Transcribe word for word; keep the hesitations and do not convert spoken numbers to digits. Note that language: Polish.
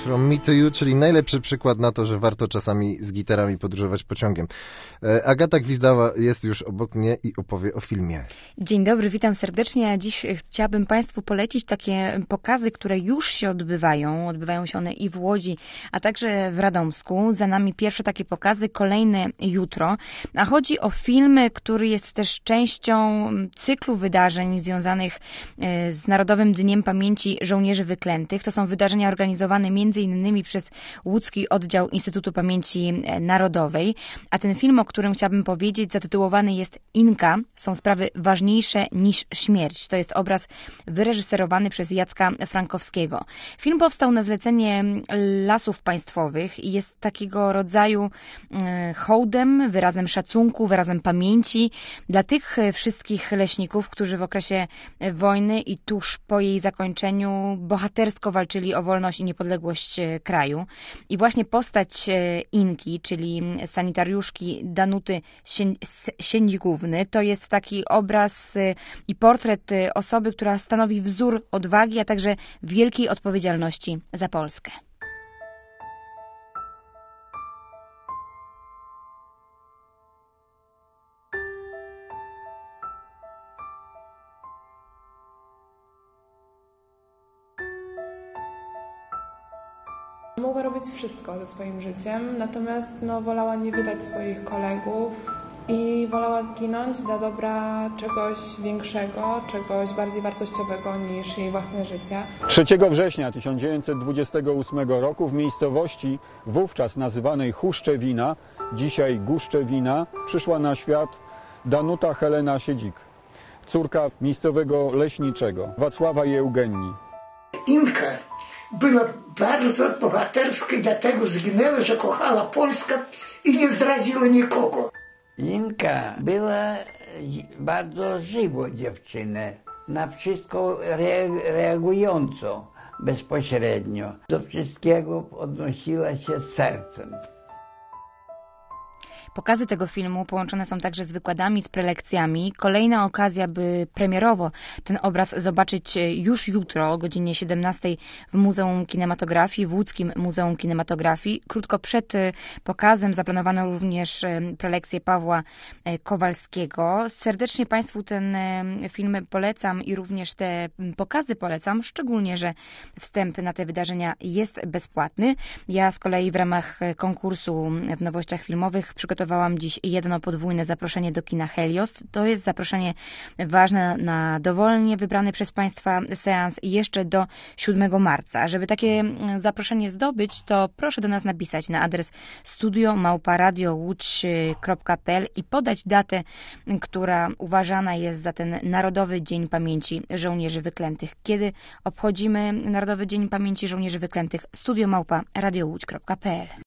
From Me to You, czyli najlepszy przykład na to, że warto czasami z gitarami podróżować pociągiem. Agata Gwizdała jest już obok mnie i opowie o filmie. Dzień dobry, witam serdecznie. Dziś chciałabym Państwu polecić takie pokazy, które już się odbywają. Odbywają się one i w Łodzi, a także w Radomsku. Za nami pierwsze takie pokazy, kolejne jutro. A chodzi o film, który jest też częścią cyklu wydarzeń związanych z Narodowym Dniem Pamięci Żołnierzy Wyklętych. To są wydarzenia organizowane między innymi przez Łódzki Oddział Instytutu Pamięci Narodowej. A ten film, o którym chciałabym powiedzieć, zatytułowany jest Inka. Są sprawy ważniejsze niż śmierć. To jest obraz wyreżyserowany przez Jacka Frankowskiego. Film powstał na zlecenie Lasów Państwowych i jest takiego rodzaju hołdem, wyrazem szacunku, wyrazem pamięci dla tych wszystkich leśników, którzy w okresie wojny i tuż po jej zakończeniu bohatersko walczyli o wolność i niepodległość kraju. I właśnie postać Inki, czyli sanitariuszki Danuty Siędzigówny, to jest taki obraz i portret osoby, która stanowi wzór odwagi, a także wielkiej odpowiedzialności za Polskę. Mogła robić wszystko ze swoim życiem, natomiast no, wolała nie wydać swoich kolegów i wolała zginąć dla dobra czegoś większego, czegoś bardziej wartościowego niż jej własne życie. trzeciego września tysiąc dziewięćset dwudziestego ósmego roku w miejscowości wówczas nazywanej Huszczewina, dzisiaj Guszczewina, przyszła na świat Danuta Helena Siedzik, córka miejscowego leśniczego Wacława i Eugenii. Inka była bardzo bohaterska, dlatego zginęła, że kochała Polskę i nie zdradziła nikogo. Inka była bardzo żywą dziewczyną, na wszystko reagująco bezpośrednio. Do wszystkiego odnosiła się sercem. Pokazy tego filmu połączone są także z wykładami, z prelekcjami. Kolejna okazja, by premierowo ten obraz zobaczyć już jutro o godzinie siedemnastej w Muzeum Kinematografii, w Łódzkim Muzeum Kinematografii. Krótko przed pokazem zaplanowano również prelekcję Pawła Kowalskiego. Serdecznie Państwu ten film polecam i również te pokazy polecam, szczególnie, że wstęp na te wydarzenia jest bezpłatny. Ja z kolei w ramach konkursu w Nowościach Filmowych przygotowałam dziś jedno podwójne zaproszenie do kina Helios. To jest zaproszenie ważne na dowolnie wybrany przez Państwa seans jeszcze do siódmego marca. Żeby takie zaproszenie zdobyć, to proszę do nas napisać na adres studio małpa radio łódź kropka p l i podać datę, która uważana jest za ten Narodowy Dzień Pamięci Żołnierzy Wyklętych. Kiedy obchodzimy Narodowy Dzień Pamięci Żołnierzy Wyklętych? studio małpa radio łódź kropka p l.